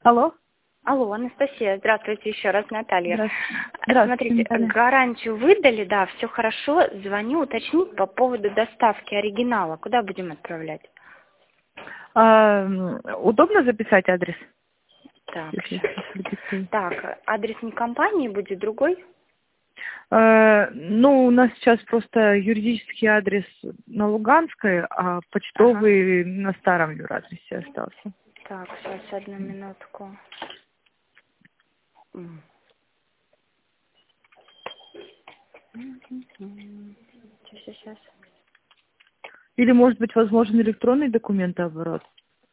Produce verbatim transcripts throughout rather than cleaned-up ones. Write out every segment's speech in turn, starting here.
Алло. Алло, Анастасия, здравствуйте еще раз, Наталья. Здравствуйте. Здравствуйте, Смотрите, Наталья. гарантию выдали, да, все хорошо. Звоню уточнить по поводу доставки оригинала. Куда будем отправлять? А, м, удобно записать адрес? Так, Если сейчас. записываю. Так, адрес не компании будет другой? Э, ну, у нас сейчас просто юридический адрес на Луганской, а Ага. почтовый на старом юрадресе остался. Так, сейчас, одну минутку. М. Сейчас, сейчас. Или, может быть, возможен электронный документооборот?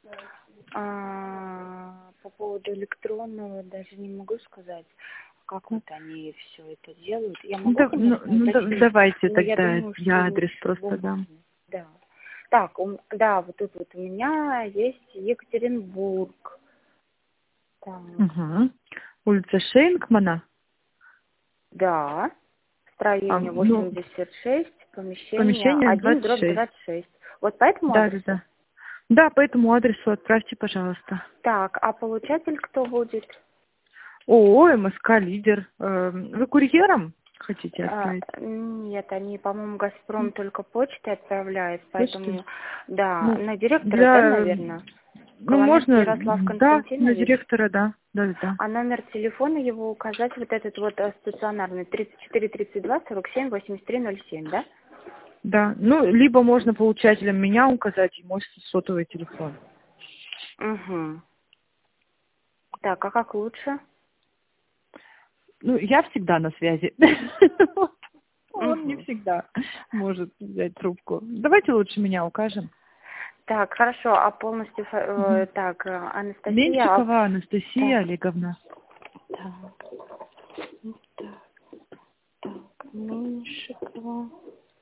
А, по поводу электронного даже не могу сказать, как вот они все это делают. Я Ну, могу, да- ну, конечно, ну, да- уточнить, давайте но я тогда думаю, что я адрес лучше просто дам. бумажный. Да. Так, у- да, вот тут вот у меня есть Екатеринбург. Так, Угу. Улица Шейнкмана. да, А, строение ну, восемьдесят шесть, помещение помещение один двадцать дробь шесть. двадцать шесть. Вот по этому Да, да, адресу? да. Да, по этому адресу отправьте, пожалуйста. Так, а получатель кто будет? ООО МСК «Лидер». Э, Вы курьером хотите А, отправить? нет, они, по-моему, «Газпром» только почтой отправляют, Почтой? поэтому, да, Ну, на директора, да, для... наверное? Ну, Коломенский можно... Ярослав Да, на Константинович. директора, да. Да, да, да. А номер телефона его указать, вот этот вот э, стационарный, тридцать четыре тридцать два сорок семь восемьдесят три ноль семь, да? Да. Ну, либо можно получателям меня указать и мой сотовый телефон. Угу. Так, а как лучше? Ну, я всегда на связи. Вот. Он не Угу. всегда может взять трубку. Давайте лучше меня укажем. Так, хорошо, а полностью, фа- Мгм. э, так, э, Анастасия, а- Меньшикова Анастасия так, Олеговна. так, так, так, Меньшикова.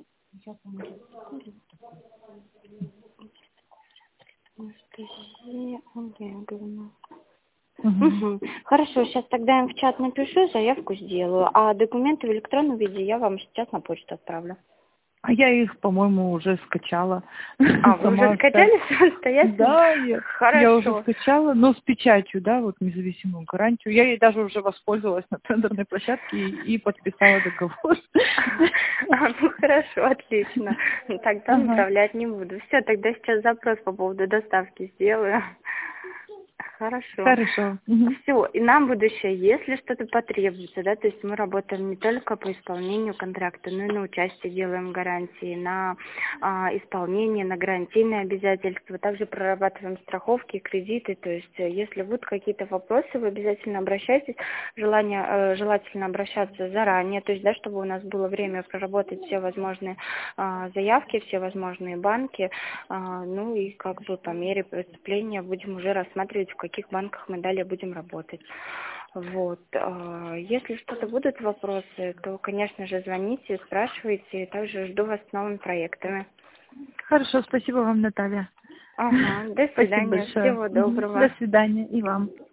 Анастасия Олеговна. Мгм. Угу. Хорошо, сейчас тогда им в чат напишу, заявку сделаю, а документы в электронном виде я вам сейчас на почту отправлю. А я их, по-моему, уже скачала. А, вы уже Сама оста- скачали самостоятельно? Да, я, я уже Хорошо. скачала, но с печатью, да, вот независимую гарантию. Я ей даже уже воспользовалась на тендерной площадке и, и подписала договор. А, ну хорошо, отлично. Ну, тогда Ага. направлять не буду. Все, тогда сейчас запрос по поводу доставки сделаю. Хорошо. Хорошо. Мгм. Все, и нам в будущее, если что-то потребуется, да, то есть мы работаем не только по исполнению контракта, но и на участие делаем гарантии, на а, исполнение, на гарантийные обязательства, также прорабатываем страховки, кредиты, то есть э, если будут какие-то вопросы, вы обязательно обращайтесь, желание, э, желательно обращаться заранее, то есть, да, чтобы у нас было время проработать все возможные а, заявки, все возможные банки, а, ну и как бы по мере поступления будем уже рассматривать, в каких банках мы далее будем работать. Вот. а, Если что-то будут вопросы, то, конечно же, звоните, спрашивайте. Также жду вас с новыми проектами. Хорошо, спасибо вам, Наталья. Ага, до Спасибо свидания. большое. Всего Мгм. доброго. До свидания и вам.